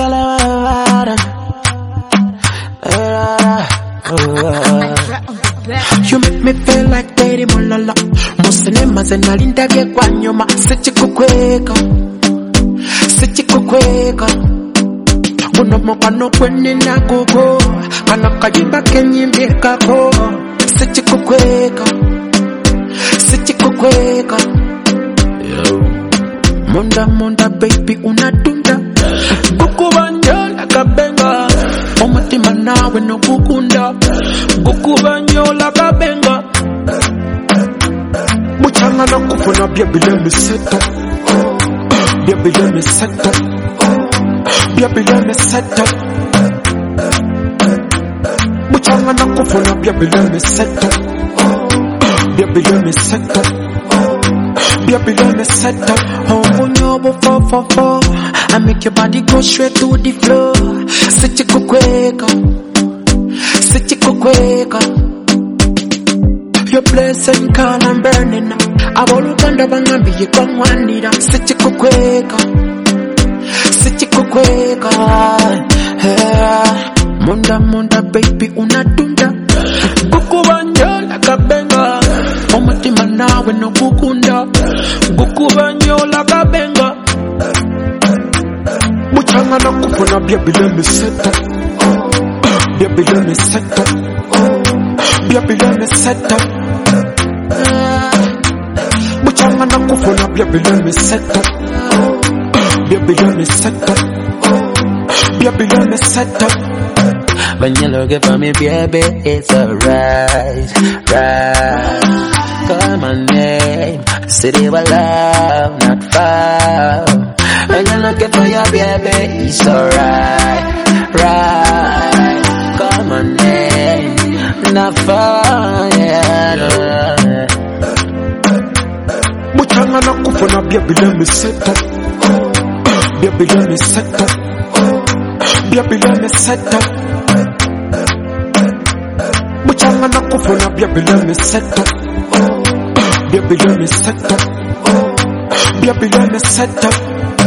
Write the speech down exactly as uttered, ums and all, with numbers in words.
You make me feel like Daddy Molala. Musinema zenalinda bye kwa nyuma. Sichikukweka, sichikukweka. Muno mokano kwenye na gogo. Kana kajimba kenye mbirkako. Sichikukweka, sichikukweka. Monda monda baby unatunda. Gukubanyola kabenga. Omutima nawe no gukunda. Gukubanyola kabenga. Muchanga na kufuna baby let me set up. Baby let me set up. Baby let me set up. Muchanga na kufuna baby let me set up. Baby let me set up. Baby let me set up. Oh munyobo fo fo fo. I make your body go straight to the floor. Sichikukweka, sichikukweka. Your blessing call and burning. Abolukanda bangambi yikongwanira. Sichikukweka, sichikukweka. Munda munda baby unatunda. Gukubanyola kabenga. Omutima nawe no gukunda. Gukubanyola kabenga. Muchanga na kufuna baby let me set up. Baby let me set up. Baby let me set up. Muchanga na kufuna baby let me set up. Baby let me set up. Baby let me set up. When you look for me baby it's alright, right. Call my name, city where love not far. When you're looking for your baby, it's alright, right. Call my name, not far, yeah. Muchanga na kufuna baby let me set up. Baby let me set up. Baby let me set up. Muchanga na kufuna baby let me set up. Baby let me set up. Baby let me set up.